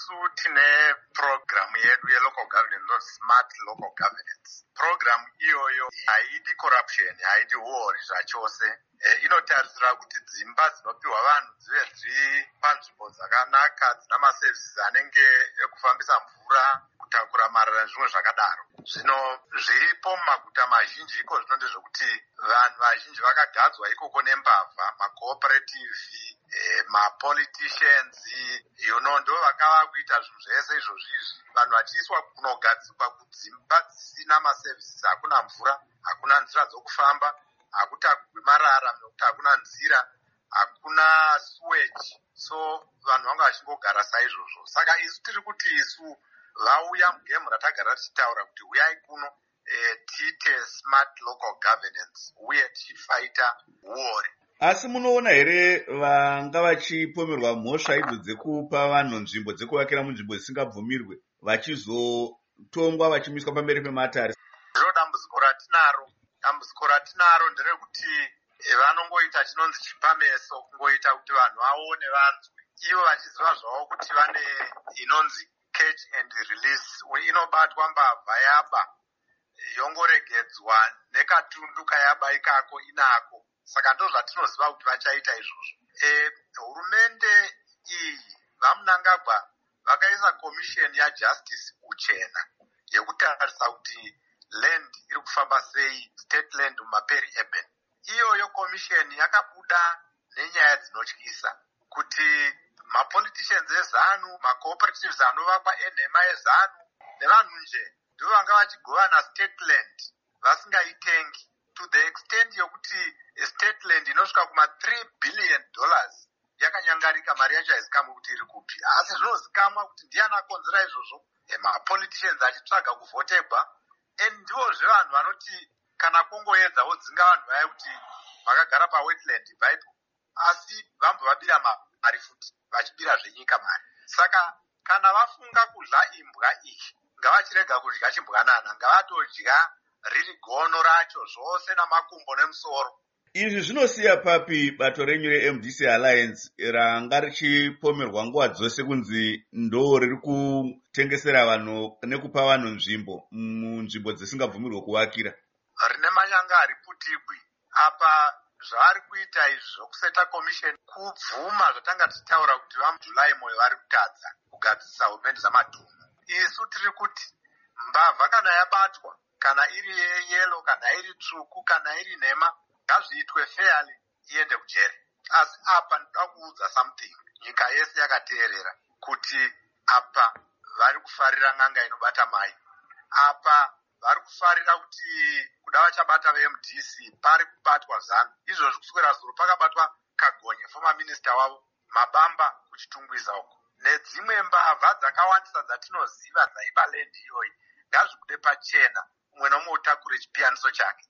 isu tine program yedu yelocal governance, not smart local governance. Program iyoyo haidi corruption, haidi uori zvachose. Inotarisira kuti dzimba dzinopiwa vanhu dzive dziri panzvimbo dzakanaka, dzina maservices anenge ekufambisa mvura, kutakura marara nezvimwe zvakadaro. Zvino zviripo mumaguta mazhinji iko zvino ndezvekuti vanhu vazhinji vakagadzwa ikoko nembavha, macooperative, mapoliticians, ndo vakava kuita zvinhu zvese izvozvizvi. Vanhu vachiiswa kunogadzikwa kudzimba dzisina maservices, hakuna mvura, hakuna nzira dzokufamba, hakutakurwi marara nekuti hakuna nzira, hakuna sewage. So vanhu vanga vachingogara saizvozvo. Saka isu tiri kuti isu vauya mugemu ratagara tichitaura kuti uyai kuno tiite smart local governance uye tichifaita uori. Asi munoona here vanga vachipomerwa mhosva idzo dzekupa vanhu nzvimbo dzekuvakira munzvimbo dzisingabvumirwe vachizotongwa vachimiswa pamberi pematare? Ndiro dambudziko ratinaro. Dambudziko ratinaro nderekuti vanongoita chinonzi chipameso, kungoita kuti vanhu vaone vanzwe. Ivo vachiziva zvavo kuti vane inonzi catch and release, inobatwa mbavha yaba yongoregedzwa nekatundu kayaba ikako inako. Saka ndo zvatinoziva kuti vachaita izvozvo. Hurumende iyi vaMunangagwa vakaisa commission yajustice uchena yekutarisa kuti land iri kufamba sei, state land mumaperi urban. Iyoyo commission yakabuda nenyaya dzinotyisa kuti mapoliticians eZanu, macooperatives anovakwa enhema eZanu nevanhu nje ndivo vanga vachigovana state land vasingaitengi, to the extent yokuti state land inosvika kuma$3 billion yakanyangarika, mari yacho haizikamwe kuti iri kupi. Asi zvinozikamwa kuti ndiani akonzera izvozvo, mapoliticians achitsvaga kuvhotegwa. Ndivozve vanhu vanoti kana kungoedza wodzinga vanhu vaya kuti vakagara pawetland baipo, asi vambovabira mari futi, vachibira zvenyika mari. Saka kana vafunga kudla imbwa iyi, ngavachirega kudya chimbwanana, ngavatodya riri gono racho zvose namakumbo nemusoro. Izvi zvinosiya papi bato renyu reMDC Alliance ranga richipomerwa nguva dzose kunzi ndo riri kutengesera vanhu nekupa vanhu nzvimbo munzvimbo dzisingabvumirwe kuvakira? Rine manyanga ari putikwi. Apa zvavari kuita izvi zvokuseta commission kubvuma zvatanga tichitaura kuti vamuJuly moyo vari kutadza kugadzisa hurumende zamadhumhu. Isu tiri kuti mbavha kana yabatwa, kana iri yeyelo, kana iri tsvuku, kana iri nhema, ngazviitwe fairly, iende kujere. Asi apa ndoda kuudza something, nyika yese yakateerera kuti apa vari kufarira n'anga inobata mai. Apa vari kufarira kuti kuda vachabata veMDC pari kubatwa Zanu. Izvozvi kuswera zuro pakabatwa Kagonye, former minister wavo, Mabamba kuchitungwiza uko, nedzimwe mbavha dzakawandisa dzatinoziva dzaiba land iyoyi. Ngazvikude pachena, umwe nomwe utakure chipiyaniso chake.